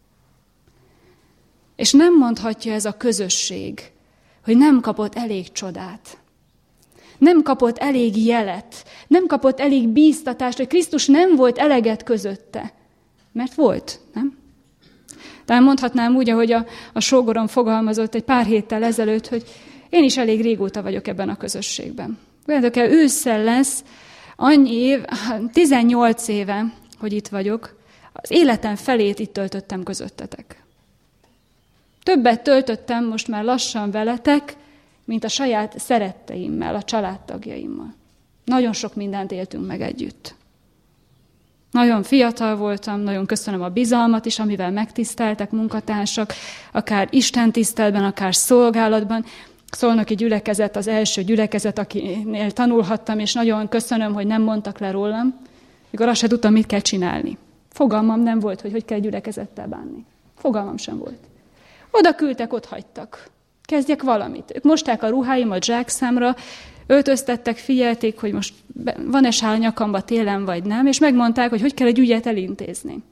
És nem mondhatja ez a közösség, hogy nem kapott elég csodát, nem kapott elég jelet, nem kapott elég bíztatást, hogy Krisztus nem volt eleget közötte. Mert volt, nem? Talán mondhatnám úgy, ahogy a sógorom fogalmazott egy pár héttel ezelőtt, hogy én is elég régóta vagyok ebben a közösségben. Olyan, ősszel lesz, annyi év, 18 éve, hogy itt vagyok, az életem felét itt töltöttem közöttetek. Többet töltöttem most már lassan veletek, mint a saját szeretteimmel, a családtagjaimmal. Nagyon sok mindent éltünk meg együtt. Nagyon fiatal voltam, nagyon köszönöm a bizalmat is, amivel megtiszteltek munkatársak, akár istentiszteletben, akár szolgálatban. Szolnoki gyülekezet az első gyülekezet, akinél tanulhattam, és nagyon köszönöm, hogy nem mondtak le rólam, mikor azt se tudtam, mit kell csinálni. Fogalmam nem volt, hogy kell gyülekezettel bánni. Fogalmam sem volt. Oda küldtek, ott hagytak. Kezdjek valamit. Ők mosták a ruháimat zsákszámra, öltöztettek, figyelték, hogy most van-e sál nyakamba télen, vagy nem, és megmondták, hogy kell egy ügyet elintézni.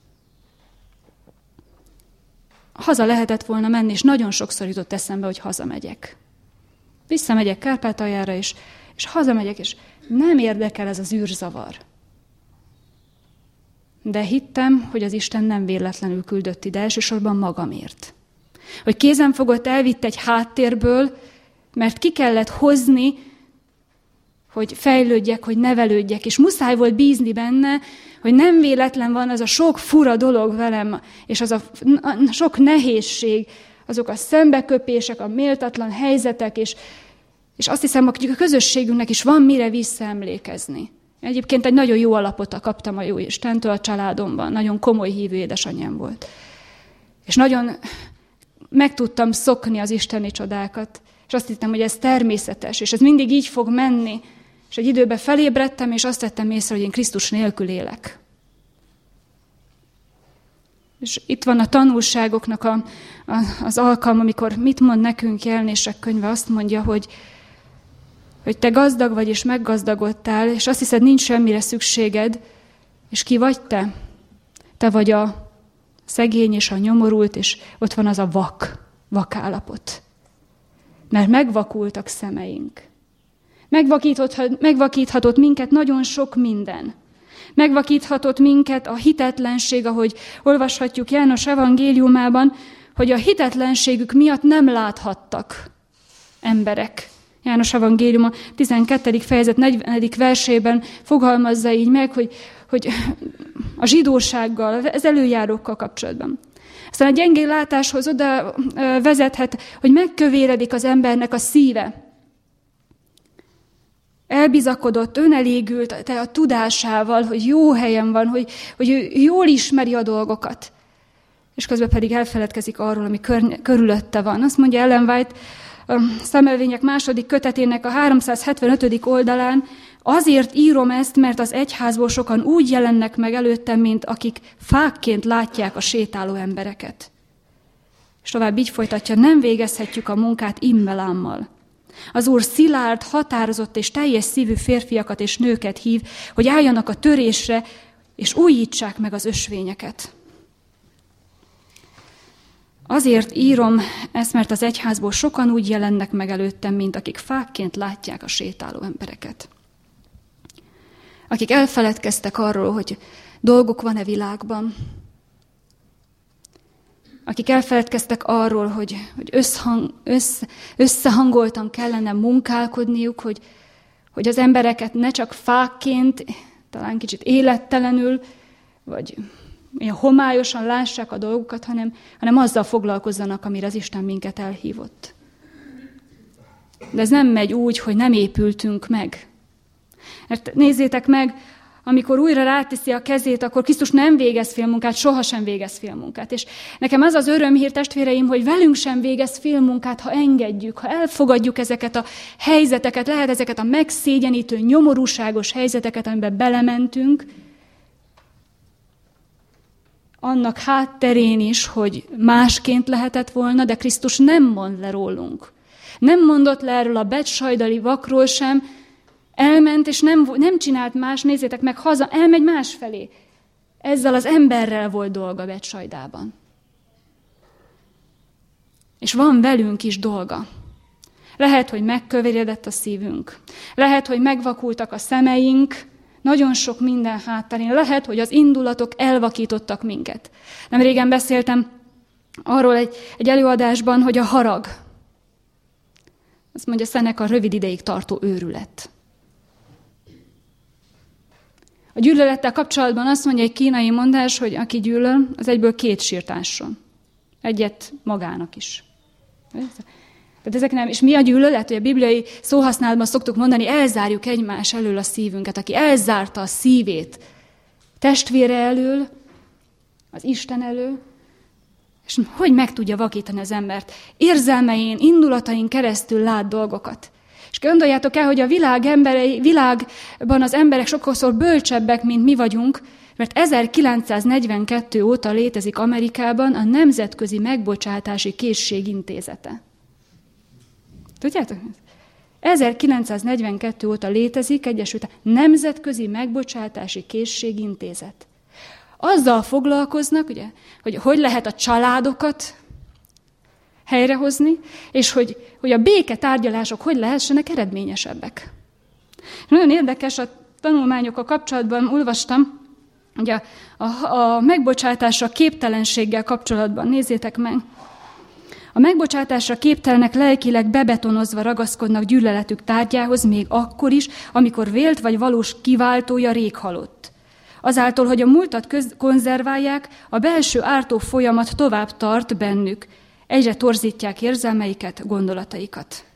Haza lehetett volna menni, és nagyon sokszor jutott eszembe, hogy hazamegyek. Visszamegyek Kárpátaljára, és hazamegyek, és nem érdekel ez az űrzavar. De hittem, hogy az Isten nem véletlenül küldött ide, elsősorban magamért. Hogy kézenfogott elvitt egy háttérből, mert ki kellett hozni, hogy fejlődjek, hogy nevelődjek, és muszáj volt bízni benne, hogy nem véletlen van az a sok fura dolog velem, és az a sok nehézség, azok a szembeköpések, a méltatlan helyzetek, és azt hiszem, hogy a közösségünknek is van mire visszaemlékezni. Egyébként egy nagyon jó alapot kaptam a jó Istentől a családomban, nagyon komoly hívő édesanyám volt. És nagyon meg tudtam szokni az isteni csodákat, és azt hittem, hogy ez természetes, és ez mindig így fog menni. És egy időben felébredtem, és azt vettem észre, hogy én Krisztus nélkül élek. És itt van a tanulságoknak az alkalma, amikor mit mond nekünk Jelenések könyve, azt mondja, hogy te gazdag vagy, és meggazdagodtál, és azt hiszed, nincs semmire szükséged, és ki vagy te? Te vagy a szegény és a nyomorult, és ott van az a vak állapot. Mert megvakultak szemeink. Megvakíthatott minket nagyon sok minden. Megvakíthatott minket a hitetlenség, ahogy olvashatjuk János evangéliumában, hogy a hitetlenségük miatt nem láthattak emberek. János evangéliuma 12. fejezet 40. versében fogalmazza így meg, hogy a zsidósággal, az előjárókkal kapcsolatban. Aztán a gyengén látáshoz oda vezethet, hogy megkövéredik az embernek a szíve. Elbizakodott, önelégült te a tudásával, hogy jó helyen van, hogy ő jól ismeri a dolgokat. És közben pedig elfeledkezik arról, ami körülötte van. Azt mondja Ellen White, a Szemelvények második kötetének a 375. oldalán, azért írom ezt, mert az egyházból sokan úgy jelennek meg előttem, mint akik fákként látják a sétáló embereket. És tovább így folytatja, nem végezhetjük a munkát immelámmal. Az Úr szilárd, határozott és teljes szívű férfiakat és nőket hív, hogy álljanak a törésre, és újítsák meg az ösvényeket. Azért írom ezt, mert az egyházból sokan úgy jelennek meg előttem, mint akik fákként látják a sétáló embereket. Akik elfeledkeztek arról, hogy dolguk van-e világban. Akik elfeledkeztek arról, hogy összehangoltan kellene munkálkodniuk, hogy az embereket ne csak fákként, talán kicsit élettelenül, vagy ilyen homályosan lássák a dolgokat, hanem azzal foglalkozzanak, amire az Isten minket elhívott. De ez nem megy úgy, hogy nem épültünk meg. Mert nézzétek meg, amikor újra ráteszi a kezét, akkor Krisztus nem végez félmunkát, sohasem végez félmunkát. És nekem az az örömhír, testvéreim, hogy velünk sem végez félmunkát, ha engedjük, ha elfogadjuk ezeket a helyzeteket, lehet ezeket a megszégyenítő, nyomorúságos helyzeteket, amiben belementünk, annak hátterén is, hogy másként lehetett volna, de Krisztus nem mond le rólunk. Nem mondott le erről a betsajdai vakról sem, elment, és nem csinált más, nézzétek meg, haza, elmegy másfelé. Ezzel az emberrel volt dolga Betsajdában. És van velünk is dolga. Lehet, hogy megkövéredett a szívünk. Lehet, hogy megvakultak a szemeink, nagyon sok minden hátterén. Lehet, hogy az indulatok elvakítottak minket. Nem régen beszéltem arról egy előadásban, hogy a harag. Azt mondja Seneca, rövid ideig tartó őrület. A gyűlölettel kapcsolatban azt mondja egy kínai mondás, hogy aki gyűlöl, az egyből 2 sírt ásson. Egyet magának is. Tehát ezek nem. És mi a gyűlölet? Hogy a bibliai szóhasználatban szoktuk mondani, elzárjuk egymás elől a szívünket. Aki elzárta a szívét testvére elől, az Isten elől, és hogy meg tudja vakítani az embert? Érzelmein, indulatain keresztül lát dolgokat. És gondoljátok el, hogy a világban az emberek sokszor bölcsebbek, mint mi vagyunk, mert 1942 óta létezik Amerikában a Nemzetközi Megbocsátási Készség Intézete. Tudjátok? 1942 óta létezik Egyesült Nemzetközi Megbocsátási Készség Intézet. Azzal foglalkoznak, ugye, hogy lehet a családokat helyrehozni, és hogy a béketárgyalások hogy lehessenek eredményesebbek. Nagyon érdekes, a tanulmányokkal kapcsolatban olvastam, hogy a megbocsátásra képtelenséggel kapcsolatban, nézzétek meg, a megbocsátásra képtelenek lelkileg bebetonozva ragaszkodnak gyűlöletük tárgyához még akkor is, amikor vélt vagy valós kiváltója rég halott. Azáltal, hogy a múltat konzerválják, a belső ártó folyamat tovább tart bennük, egyre torzítják érzelmeiket, gondolataikat.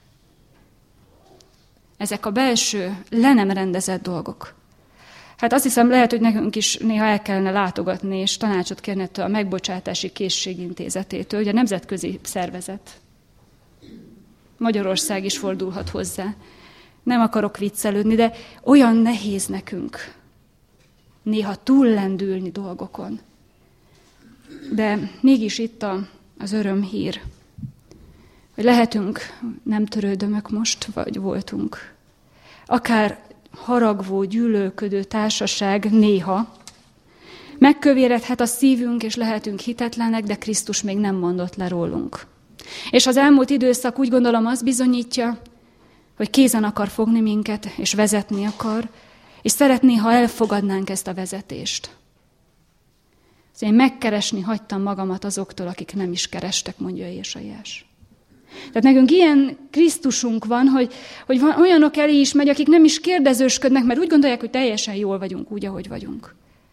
Ezek a belső, le nem rendezett dolgok. Hát azt hiszem, lehet, hogy nekünk is néha el kellene látogatni, és tanácsot kérni a Megbocsátási Készség Intézetétől, ugye a nemzetközi szervezet. Magyarország is fordulhat hozzá. Nem akarok viccelődni, de olyan nehéz nekünk néha túllendülni dolgokon. De mégis itt az örömhír, hogy lehetünk nem törődömök most, vagy voltunk. Akár haragvó, gyűlölködő társaság néha megkövéredhet a szívünk, és lehetünk hitetlenek, de Krisztus még nem mondott le rólunk. És az elmúlt időszak úgy gondolom azt bizonyítja, hogy kézen akar fogni minket, és vezetni akar, és szeretné, ha elfogadnánk ezt a vezetést. Én megkeresni hagytam magamat azoktól, akik nem is kerestek, mondja Jésaiás. Tehát nekünk ilyen Krisztusunk van, hogy van olyanok elé is megy, akik nem is kérdezősködnek, mert úgy gondolják, hogy teljesen jól vagyunk, úgy, ahogy vagyunk.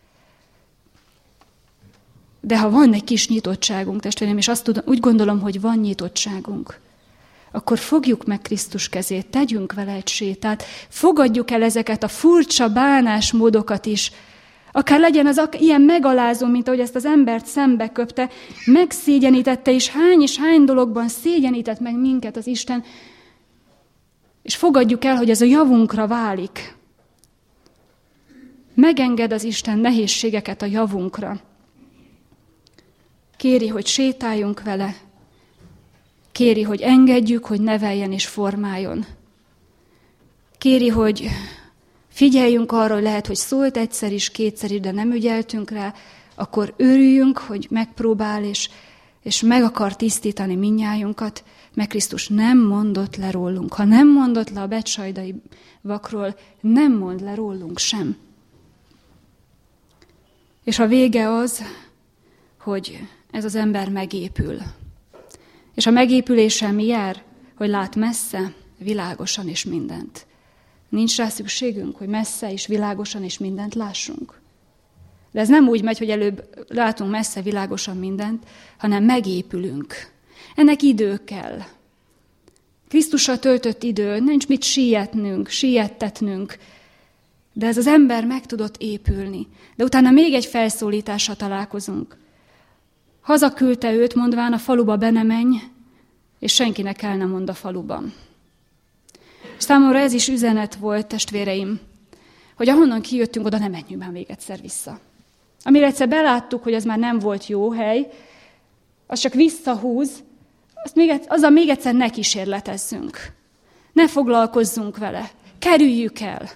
De ha van egy kis nyitottságunk, testvérem, és úgy gondolom, hogy van nyitottságunk, akkor fogjuk meg Krisztus kezét, tegyünk vele egy sétát, fogadjuk el ezeket a furcsa bánásmódokat is, akár legyen az ilyen megalázó, mint ahogy ezt az embert szembe köpte, megszégyenítette, és hány dologban szégyenített meg minket az Isten, és fogadjuk el, hogy ez a javunkra válik. Megenged az Isten nehézségeket a javunkra. Kéri, hogy sétáljunk vele, kéri, hogy engedjük, hogy neveljen és formáljon. Kéri, hogy figyeljünk arra, hogy lehet, hogy szólt egyszer is, kétszer is, de nem ügyeltünk rá, akkor örüljünk, hogy megpróbál, és meg akar tisztítani mindnyájunkat, mert Krisztus nem mondott le rólunk. Ha nem mondott le a betsajdai vakról, nem mond le rólunk sem. És a vége az, hogy ez az ember megépül. És a megépüléssel mi jár? Hogy lát messze, világosan és mindent. Nincs rá szükségünk, hogy messze és világosan és mindent lássunk. De ez nem úgy megy, hogy előbb látunk messze, világosan mindent, hanem megépülünk. Ennek idő kell. Krisztussal töltött idő, nincs mit siettetnünk. De ez az ember meg tudott épülni. De utána még egy felszólítással találkozunk. Hazaküldte őt, mondván, a faluba be ne menj, és senkinek el nem mond a faluban. Számomra ez is üzenet volt, testvéreim, hogy ahonnan kijöttünk, oda nem menjünk már még egyszer vissza. Amire egyszer beláttuk, hogy az már nem volt jó hely, az csak visszahúz, azzal még egyszer ne kísérletezzünk. Ne foglalkozzunk vele. Kerüljük el.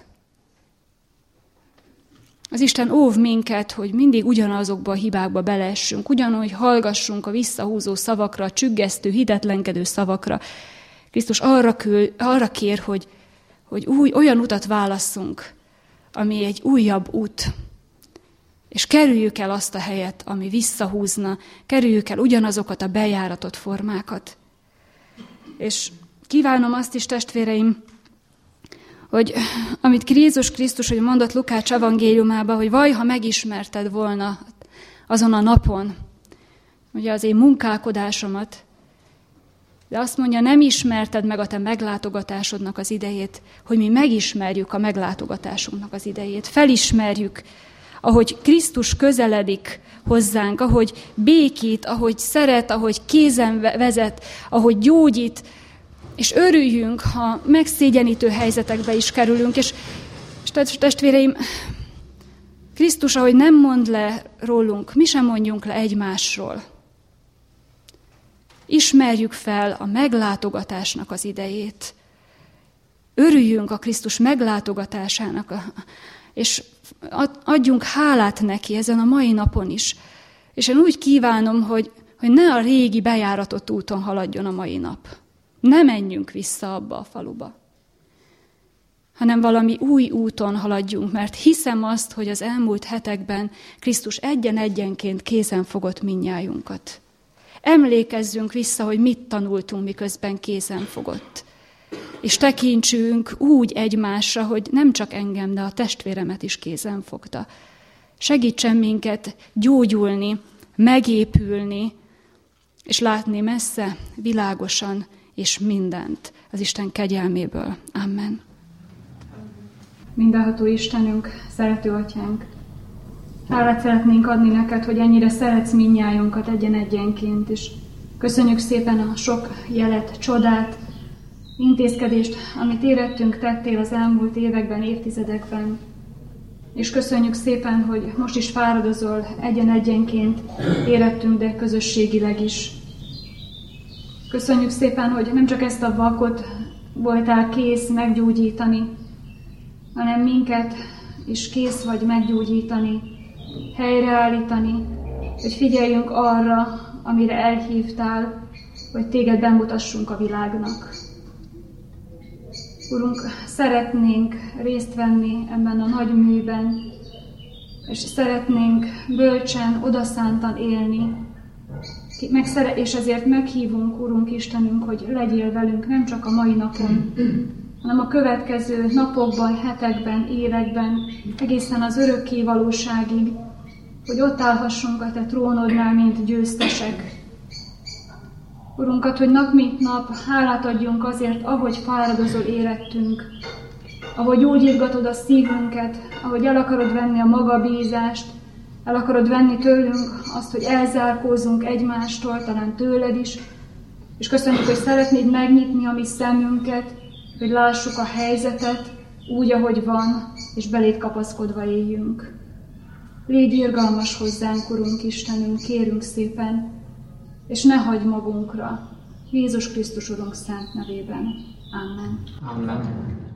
Az Isten óv minket, hogy mindig ugyanazokba a hibákba beleessünk, ugyanúgy hallgassunk a visszahúzó szavakra, a csüggesztő, hitetlenkedő szavakra. Krisztus arra kér, hogy olyan utat válasszunk, ami egy újabb út. És kerüljük el azt a helyet, ami visszahúzna, kerüljük el ugyanazokat a bejáratott formákat. És kívánom azt is, testvéreim, hogy amit Jézus Krisztus hogy mondott Lukács evangéliumában, hogy vaj, ha megismerted volna azon a napon, ugye az én munkálkodásomat, de azt mondja, nem ismerted meg a te meglátogatásodnak az idejét, hogy mi megismerjük a meglátogatásunknak az idejét, felismerjük, ahogy Krisztus közeledik hozzánk, ahogy békít, ahogy szeret, ahogy kézen vezet, ahogy gyógyít, és örüljünk, ha megszégyenítő helyzetekbe is kerülünk, és testvéreim, Krisztus, ahogy nem mond le rólunk, mi sem mondjunk le egymásról. Ismerjük fel a meglátogatásnak az idejét. Örüljünk a Krisztus meglátogatásának, és adjunk hálát neki ezen a mai napon is. És én úgy kívánom, hogy ne a régi bejáratott úton haladjon a mai nap. Ne menjünk vissza abba a faluba, hanem valami új úton haladjunk, mert hiszem azt, hogy az elmúlt hetekben Krisztus egyen-egyenként kézen fogott mindnyájunkat. Emlékezzünk vissza, hogy mit tanultunk, miközben kézen fogott. És tekintsünk úgy egymásra, hogy nem csak engem, de a testvéremet is kézen fogta. Segítsen minket gyógyulni, megépülni, és látni messze, világosan, és mindent az Isten kegyelméből. Amen. Mindenható Istenünk, szerető Atyánk, hálát szeretnénk adni neked, hogy ennyire szeretsz mindnyájunkat egyen-egyenként, és köszönjük szépen a sok jelet, csodát, intézkedést, amit érettünk tettél az elmúlt években, évtizedekben. És köszönjük szépen, hogy most is fáradozol egyen-egyenként érettünk, de közösségileg is. Köszönjük szépen, hogy nem csak ezt a vakot voltál kész meggyógyítani, hanem minket is kész vagy meggyógyítani, helyreállítani, hogy figyeljünk arra, amire elhívtál, hogy téged bemutassunk a világnak. Urunk, szeretnénk részt venni ebben a nagy műben, és szeretnénk bölcsen, odaszántan élni, és ezért meghívunk, Urunk Istenünk, hogy legyél velünk nem csak a mai napon, hanem a következő napokban, hetekben, években, egészen az örökké valóságig, hogy ott állhassunk a te trónodnál, mint győztesek. Urunkat, hogy nap mint nap hálát adjunk azért, ahogy fáradozol érettünk, ahogy úgy irgatod a szívünket, ahogy el akarod venni a magabízást, el akarod venni tőlünk azt, hogy elzárkózzunk egymástól, talán tőled is, és köszönjük, hogy szeretnéd megnyitni a mi szemünket, hogy lássuk a helyzetet úgy, ahogy van, és beléd kapaszkodva éljünk. Légy irgalmas hozzánk, Urunk Istenünk, kérünk szépen, és ne hagyd magunkra. Jézus Krisztus Urunk szent nevében. Amen. Amen.